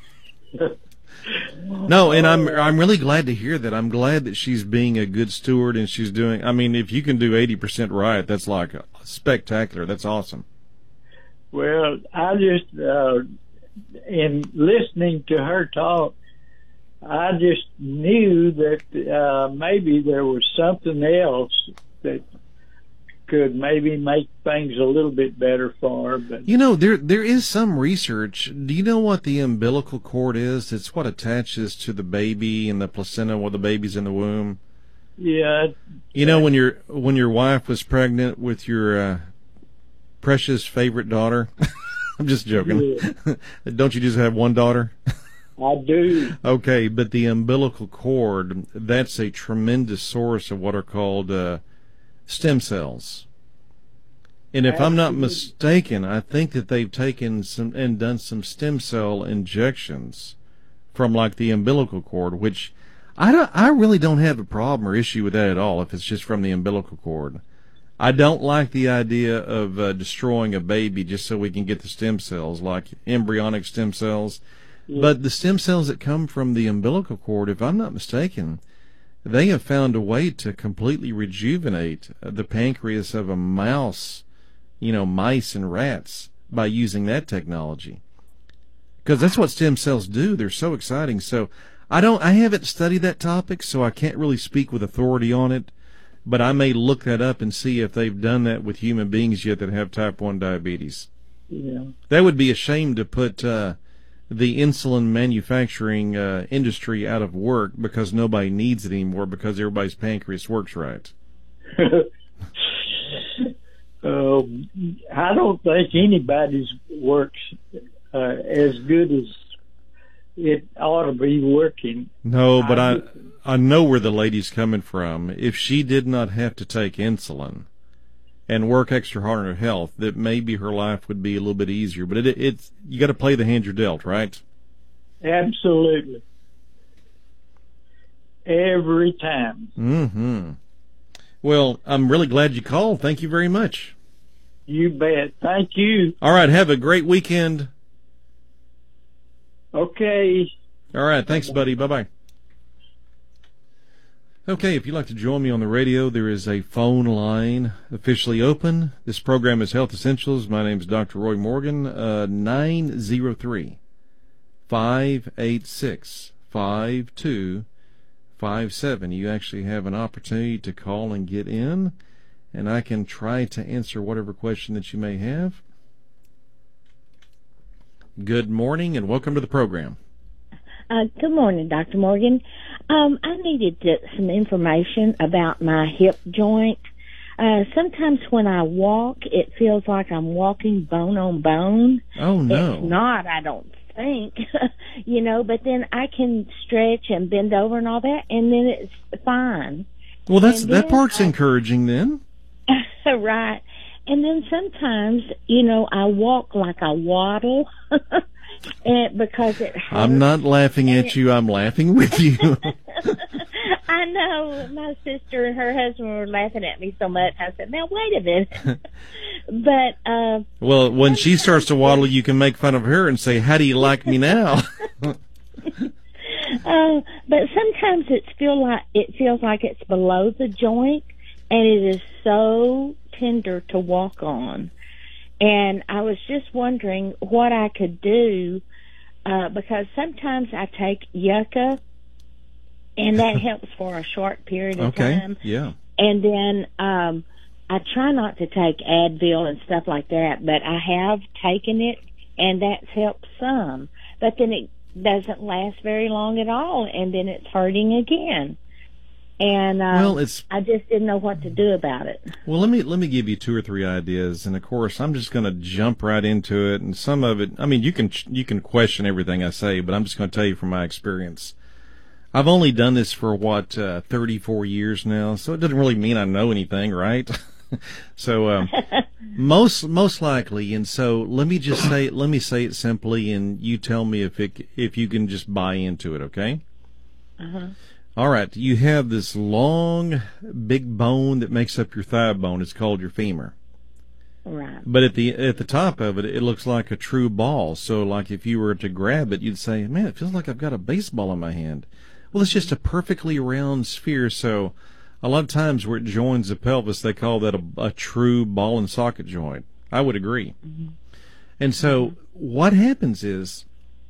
No, and I'm I'm really glad to hear that. I'm glad that she's being a good steward and she's doing. I mean, if you can do eighty percent right, that's like spectacular. That's awesome. Well, I just uh, in listening to her talk, I just knew that uh, maybe there was something else that could maybe make things a little bit better for her. But you know, there there is some research. Do you know what the umbilical cord is? It's what attaches to the baby and the placenta while the baby's in the womb. Yeah. You know, when your when your wife was pregnant with your uh, precious favorite daughter. I'm just joking. Yeah. Don't you just have one daughter? I do. Okay, but the umbilical cord, that's a tremendous source of what are called uh, stem cells. And if Absolutely. I'm not mistaken, I think that they've taken some and done some stem cell injections from like the umbilical cord, which I don't, I really don't have a problem or issue with that at all if it's just from the umbilical cord. I don't like the idea of uh, destroying a baby just so we can get the stem cells, like embryonic stem cells. Yeah. But the stem cells that come from the umbilical cord, if I'm not mistaken, they have found a way to completely rejuvenate the pancreas of a mouse, you know, mice and rats by using that technology. Because that's what stem cells do. They're so exciting. So I don't, I haven't studied that topic, so I can't really speak with authority on it. But I may look that up and see if they've done that with human beings yet that have type one diabetes. Yeah. That would be a shame to put uh, the insulin manufacturing uh, industry out of work because nobody needs it anymore because everybody's pancreas works right. uh, I don't think anybody's works uh, as good as it ought to be working. No, but I... I know where the lady's coming from. If she did not have to take insulin and work extra hard on her health, that maybe her life would be a little bit easier. But it, it's you got to play the hand you're dealt, right? Absolutely. Every time. Mm-hmm. Well, I'm really glad you called. Thank you very much. You bet. Thank you. All right. Have a great weekend. Okay. All right. Thanks, buddy. Bye-bye. Okay, if you'd like to join me on the radio, there is a phone line officially open. This program is Health Essentials. My name is Doctor Roy Morgan. Uh, nine zero three, five eight six, five two five seven. You actually have an opportunity to call and get in, and I can try to answer whatever question that you may have. Good morning, and welcome to the program. Uh, good morning, Doctor Morgan. Um, I needed to, some information about my hip joint. Uh, sometimes when I walk, it feels like I'm walking bone on bone. Oh, no. It's not, I don't think, you know, but then I can stretch and bend over and all that, and then it's fine. Well, that's that part's I, encouraging then. Right. And then sometimes, you know, I walk like I waddle. And because it hurts. I'm not laughing at you. I'm laughing with you. I know. My sister and her husband were laughing at me so much. I said, now, wait a minute. But, uh. Well, when she starts to waddle, you can make fun of her and say, how do you like me now? uh, but sometimes it's feel like, it feels like it's below the joint, and it is so tender to walk on. And I was just wondering what I could do, uh, because sometimes I take yucca, and that helps for a short period of okay. time. Yeah. And then um, I try not to take Advil and stuff like that, but I have taken it, and that's helped some. But then it doesn't last very long at all, and then it's hurting again. and uh, well, it's I just didn't know what to do about it. well. Let me let me give you two or three ideas, and of course, I'm just going to jump right into it. And some of it, I mean, you can you can question everything I say, but I'm just going to tell you from my experience. I've only done this for what uh, thirty-four years now, so it doesn't really mean I know anything, right? so um, most most likely, and so let me just say let me say it simply, and you tell me if it if you can just buy into it, okay? Uh-huh. All right, you have this long, big bone that makes up your thigh bone. It's called your femur. Right. But at the at the top of it, it looks like a true ball. So, like if you were to grab it, you'd say, "Man, it feels like I've got a baseball in my hand." Well, it's just a perfectly round sphere. So, a lot of times where it joins the pelvis, they call that a, a true ball and socket joint. I would agree. Mm-hmm. And so, Mm-hmm. what happens is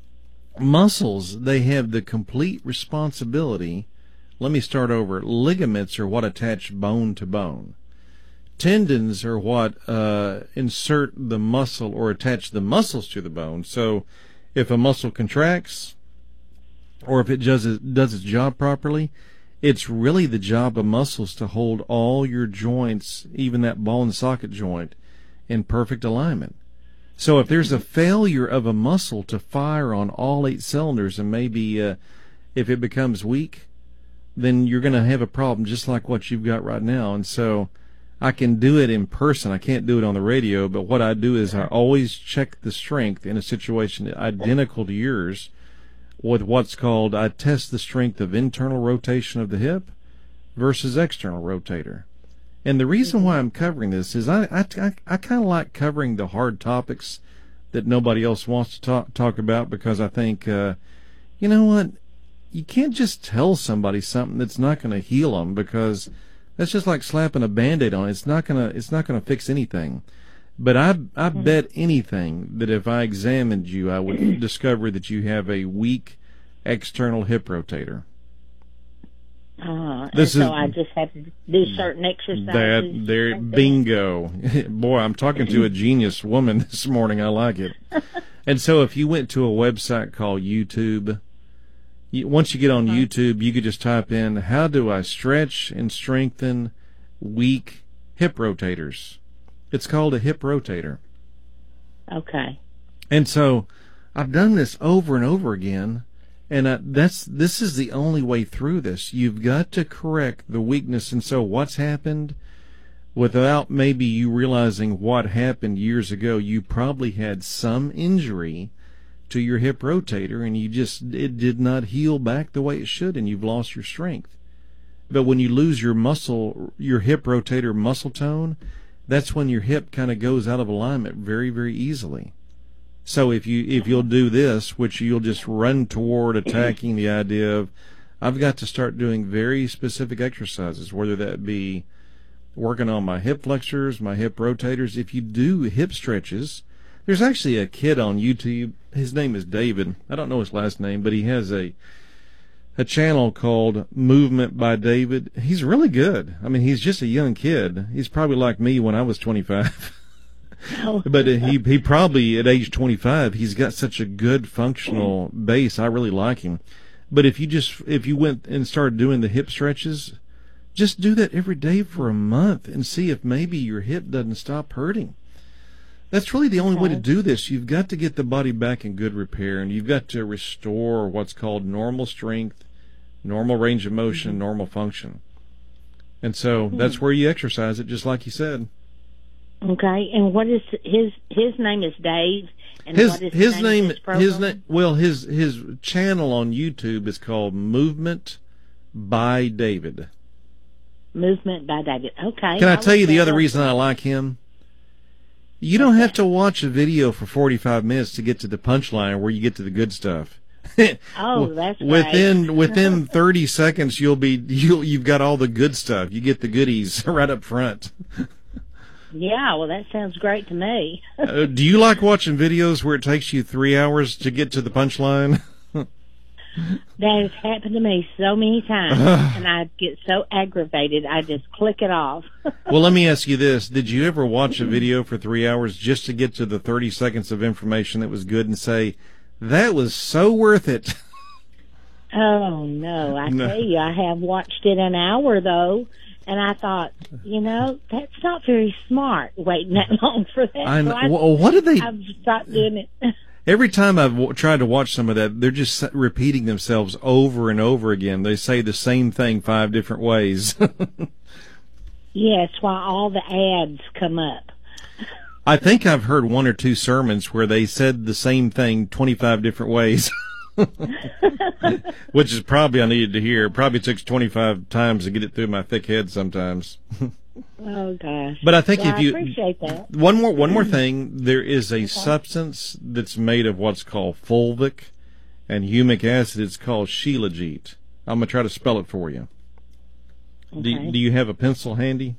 muscles, they have the complete responsibility. Let me start over. Ligaments are what attach bone to bone. Tendons are what uh, insert the muscle or attach the muscles to the bone. So if a muscle contracts or if it does, it does its job properly, it's really the job of muscles to hold all your joints, even that ball and socket joint, in perfect alignment. So if there's a failure of a muscle to fire on all eight cylinders, and maybe uh, if it becomes weak, then you're going to have a problem just like what you've got right now. And so I can do it in person. I can't do it on the radio, but what I do is I always check the strength in a situation identical to yours with what's called, I test the strength of internal rotation of the hip versus external rotator. And the reason why I'm covering this is I, I, I, I kind of like covering the hard topics that nobody else wants to talk, talk about, because I think, uh, you know what, you can't just tell somebody something that's not going to heal them, because that's just like slapping a Band-Aid on it. It's not going to it's not going to fix anything. But I I bet anything that if I examined you, I would discover that you have a weak external hip rotator. Uh, This and is- so I just have to do certain exercises. That there, like that. bingo. Boy, I'm talking to a genius woman this morning. I like it. And so if you went to a website called YouTube, you, once you get on YouTube, you could just type in, how do I stretch and strengthen weak hip rotators? It's called a hip rotator. Okay. And so I've done this over and over again, and I, that's this is the only way through this. You've got to correct the weakness. And so what's happened, without maybe you realizing what happened years ago, you probably had some injury to your hip rotator, and you just it did not heal back the way it should, and you've lost your strength. But when you lose your muscle, your hip rotator muscle tone, that's when your hip kind of goes out of alignment very, very easily. So if you if you'll do this, which you'll just run toward attacking the idea of, I've got to start doing very specific exercises, whether that be working on my hip flexors, my hip rotators. If you do hip stretches, there's actually a kid on YouTube. His name is David. I don't know his last name, but he has a a channel called Movement by David. He's really good. I mean, he's just a young kid. He's probably like me when I was twenty-five. Oh. But he he probably at age twenty-five, he's got such a good functional base. I really like him. But if you just if you went and started doing the hip stretches, just do that every day for a month and see if maybe your hip doesn't stop hurting. That's really the only way to do this. You've got to get the body back in good repair, and you've got to restore what's called normal strength, normal range of motion, mm-hmm. normal function. And so mm-hmm. that's where you exercise it, just like you said. Okay, and what is his his name is Dave, and his what is his the name name, of his, his name well his his channel on YouTube is called Movement by David. Movement by David. Okay. Can I I'll tell you look the that other up. reason I like him? You don't have to watch a video for forty-five minutes to get to the punchline where you get to the good stuff. Oh, that's within right. within thirty seconds you'll be you you've got all the good stuff. You get the goodies right up front. Yeah, well, that sounds great to me. uh, do you like watching videos where it takes you three hours to get to the punchline? That has happened to me so many times, and I get so aggravated, I just click it off. Well, let me ask you this. Did you ever watch a video for three hours just to get to the thirty seconds of information that was good and say, that was so worth it? Oh, no. I No. tell you, I have watched it an hour, though, and I thought, you know, that's not very smart, waiting that long for that. I know. So I, Well, what do they? I've stopped doing it. Every time I've w- tried to watch some of that, they're just s- repeating themselves over and over again. They say the same thing five different ways. Yes, while all the ads come up. I think I've heard one or two sermons where they said the same thing twenty-five different ways. Which is probably I needed to hear. It probably took twenty-five times to get it through my thick head sometimes. Oh, gosh. But I think Well, if you I appreciate that. one more one more thing, there is a substance that's made of what's called fulvic and humic acid. It's called Shilajit. I'm gonna try to spell it for you. Do, Okay. do you have a pencil handy?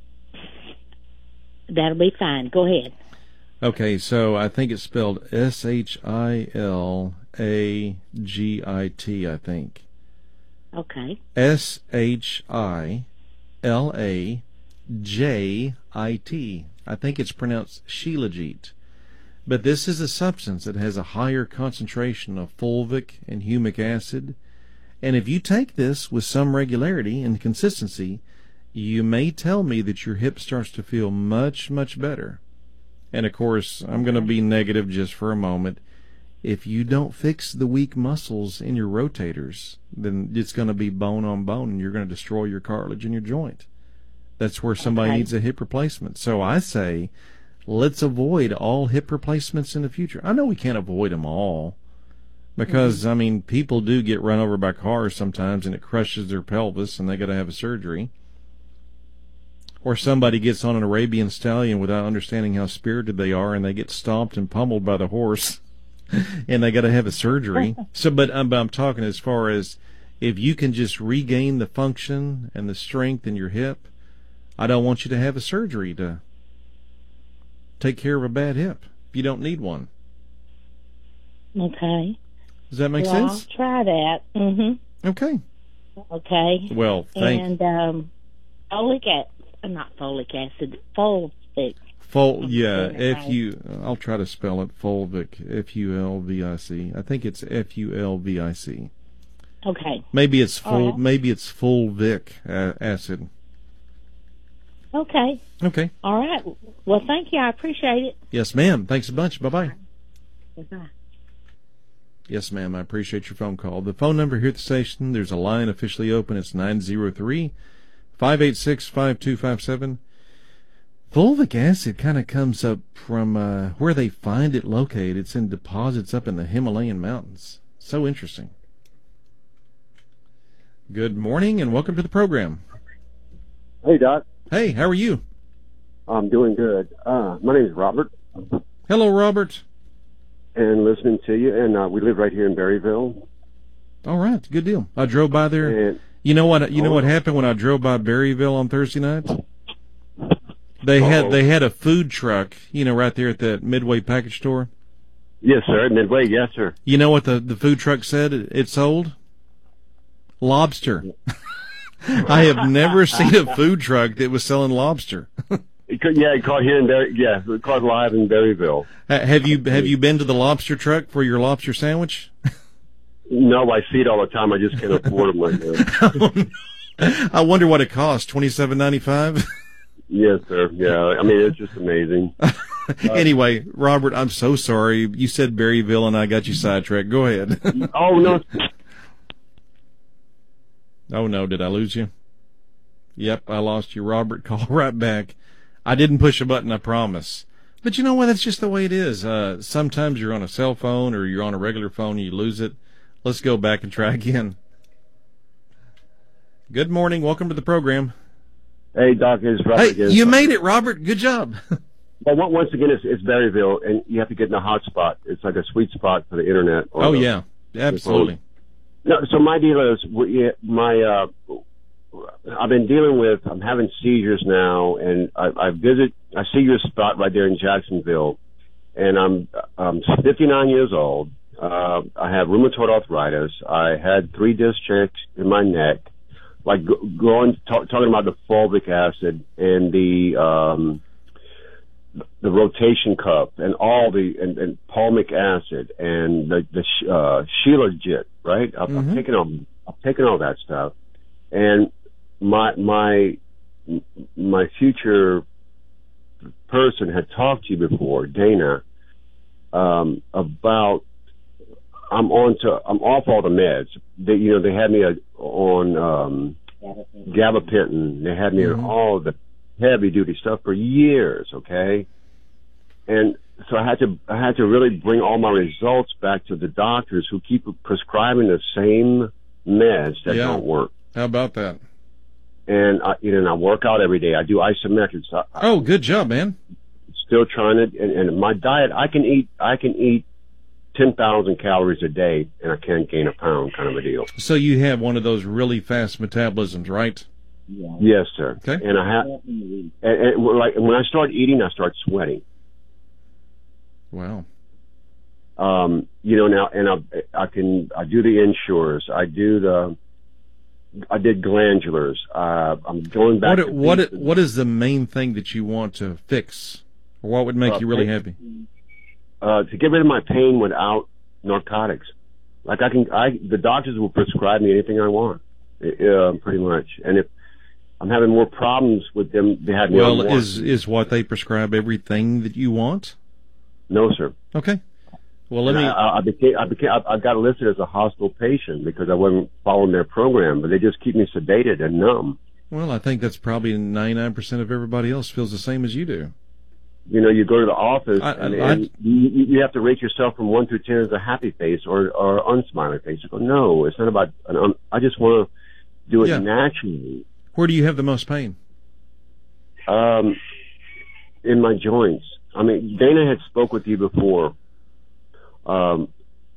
That'll be fine. Go ahead. Okay, so I think it's spelled S H I L A G I T, I think. Okay. S H I L A J I T. I think it's pronounced Shilajit. But this is a substance that has a higher concentration of fulvic and humic acid. And if you take this with some regularity and consistency, you may tell me that your hip starts to feel much, much better. And of course, I'm going to be negative just for a moment. If you don't fix the weak muscles in your rotators, then it's going to be bone on bone, and you're going to destroy your cartilage in your joint. That's where somebody Okay. needs a hip replacement. So I say, let's avoid all hip replacements in the future. I know we can't avoid them all, because, mm-hmm. I mean, people do get run over by cars sometimes, and it crushes their pelvis, and they got to have a surgery. Or somebody gets on an Arabian stallion without understanding how spirited they are, and they get stomped and pummeled by the horse, and they got to have a surgery. So, but I'm, but I'm talking as far as if you can just regain the function and the strength in your hip, I don't want you to have a surgery to take care of a bad hip if you don't need one. Okay. Does that make well, sense? I'll try that. Mm-hmm. Okay. Okay. Well, thank And um, folic acid, not folic acid, fulvic. Fol, yeah, saying it F U. I'll try to spell it. Fulvic, F U L V I C. I think it's F U L V I C. Okay. Maybe it's full. right. Maybe it's fulvic uh, acid. Okay. Okay. All right. Well, thank you. I appreciate it. Yes, ma'am. Thanks a bunch. Bye bye. Bye. Yes, ma'am. I appreciate your phone call. The phone number here at the station, there's a line officially open. It's nine zero three, five eight six, five two five seven. Fulvic acid kind of comes up from uh, where they find it located. It's in deposits up in the Himalayan mountains. So interesting. Good morning and welcome to the program. Hey, Doc. Hey, how are you? I'm doing good. Uh, my name is Robert, Hello, Robert. and listening to you, and uh, we live right here in Berryville. All right, good deal. I drove by there. And You know what? You know Oh. what happened when I drove by Berryville on Thursday night? They had Uh-oh. they had a food truck, you know, right there at that Midway package store. yes, sir. Midway, yes, sir. You know what the, the food truck said it, it sold? Lobster. I have never seen a food truck that was selling lobster. It could, yeah, it caught here in Berry. Yeah, it caught live in Berryville. Ha- have you have you been to the lobster truck for your lobster sandwich? No, I see it all the time. I just can't afford them right now. I wonder what it costs. Twenty seven ninety five. Yes, sir. Yeah, I mean it's just amazing. Anyway, Robert, I'm so sorry. You said Berryville, and I got you sidetracked. Go ahead. Oh no, Oh no, did I lose you? Yep, I lost you, Robert. Call right back. I didn't push a button, I promise. But you know what? That's just the way it is. Uh, sometimes you're on a cell phone or you're on a regular phone and you lose it. Let's go back and try again. Good morning. Welcome to the program. hey, Doc, it's Robert Hey, again. you made it, Robert. Good job. Well, on- once again, it's, it's Berryville, and you have to get in a hot spot. It's like a sweet spot for the internet. or Oh, the- yeah. Absolutely. No, so my deal is we- my. Uh, I've been dealing with. I'm having seizures now, and I, I visit. I see your spot right there in Jacksonville, and I'm I'm fifty-nine years old. Uh, I have rheumatoid arthritis. I had three disc checks in my neck. Like go- going talk, talking about the fulvic acid and the um, the rotation cup and all the and, and palmic acid and the the uh, Shilajit right? I've, Mm-hmm. I've taken all, I've taken all that stuff, and my my my future person had talked to you before, Dana, um, about I'm on to I'm off all the meds. They, you know, they had me on um, gabapentin. They had me Mm-hmm. on all the heavy duty stuff for years. Okay, and so I had to I had to really bring all my results back to the doctors who keep prescribing the same meds that Yeah. don't work. How about that? And I, you know, and I work out every day. I do isometrics. I, Oh, good job, man. I'm still trying to, and, and my diet, I can eat, I can eat ten thousand calories a day, and I can't gain a pound, kind of a deal. So you have one of those really fast metabolisms, right? Yes, sir. Okay. And I have, and, and like when I start eating, I start sweating. Wow. Um, you know, now, and I, I can, I do the insures. I do the, I did glandulars. Uh, I'm going back. What to what pieces. what is the main thing that you want to fix, or what would make Uh, you really pain. happy? Uh, to get rid of my pain without narcotics. Like I can, I the doctors will prescribe me anything I want, uh, pretty much. And if I'm having more problems with them, they have me Well, on more. is is what they prescribe everything that you want? No, sir. Okay. Well, let And me. I, I became, I became, I, I got listed as a hospital patient because I wasn't following their program, but they just keep me sedated and numb. Well, I think that's probably ninety-nine percent of everybody else feels the same as you do. You know, you go to the office I- and, I- and you, you have to rate yourself from one to ten as a happy face or or unsmiling face. You go, no, it's not about. An un, I just want to do it Yeah. naturally. Where do you have the most pain? Um, in my joints. I mean, Dana had spoke with you before. Um,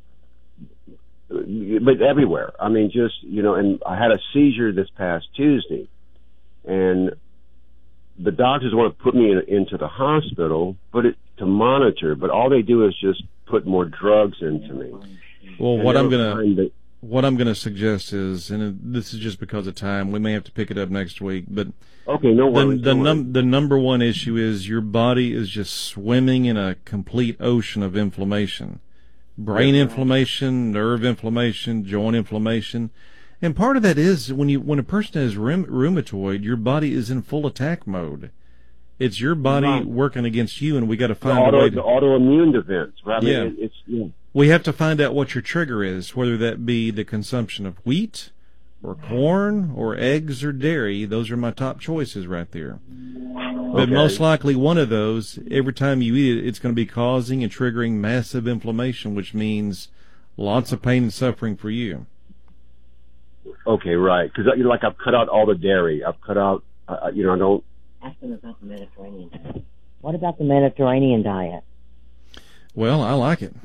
but everywhere. I mean, just, you know, and I had a seizure this past Tuesday, and the doctors want to put me in, into the hospital, but it, to monitor, but all they do is just put more drugs into me. Well, And what they I'm don't gonna find that- what I'm gonna suggest is, and this is just because of time, we may have to pick it up next week, but Okay, no the worries. the no num worries. the number one issue is your body is just swimming in a complete ocean of inflammation. Brain inflammation, nerve inflammation, joint inflammation. And part of that is when you when a person is rheum- rheumatoid, your body is in full attack mode. It's your body Right. working against you, and we got to the, find a auto, way the to, autoimmune events, right? I mean, Yeah. it, it's, yeah. we have to find out what your trigger is, whether that be the consumption of wheat or corn or eggs or dairy. Those are my top choices right there. But Okay. most likely one of those, every time you eat it, it's going to be causing and triggering massive inflammation, which means lots of pain and suffering for you. Okay, right. Because, you know, like, I've cut out all the dairy. I've cut out, uh, you know, I don't, Ask them about the Mediterranean diet. What about the Mediterranean diet? Well, I like it.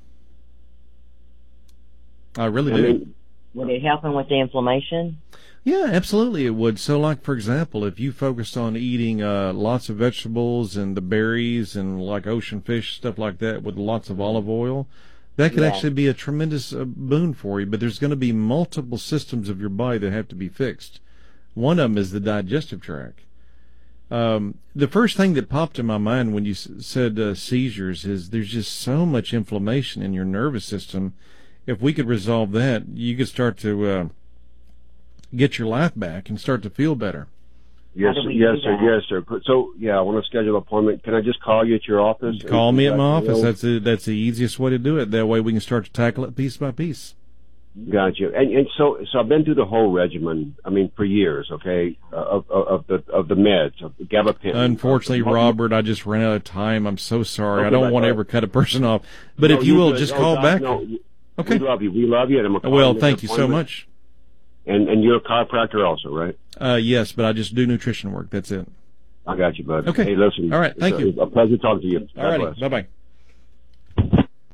I really I do. mean, Would it help them with the inflammation? Yeah, absolutely it would. So, like, for example, if you focused on eating uh, lots of vegetables and the berries and, like, ocean fish, stuff like that with lots of olive oil, that could Yeah. actually be a tremendous uh, boon for you. But there's going to be multiple systems of your body that have to be fixed. One of them is the digestive tract. Um, the first thing that popped in my mind when you s- said uh, seizures is there's just so much inflammation in your nervous system. If we could resolve that, you could start to uh, get your life back and start to feel better. yes, do we yes, do sir, that? yes, sir. So, yeah, I want to schedule an appointment. Can I just call you at your office? Call me at my office. That's That's the, that's the easiest way to do it. That way we can start to tackle it piece by piece. Gotcha. And and so so I've been through the whole regimen. I mean, for years. Okay, uh, of of, of the of the meds, of the gabapentin. Unfortunately, of, Robert, I just ran out of time. I'm so sorry. Okay, I don't but, want to uh, ever cut a person off. But No, if you you're will, good. just Oh, call God, back. no, Okay. We love you. We love you. And I'm gonna call Well, you thank at you the so appointment. much. And and you're a chiropractor also, right? Uh, yes, but I just do nutrition work. That's it. I got you, bud. Okay. Hey, listen. All right, thank it's you. a, A pleasure talking to you. All God righty. bless. Bye-bye.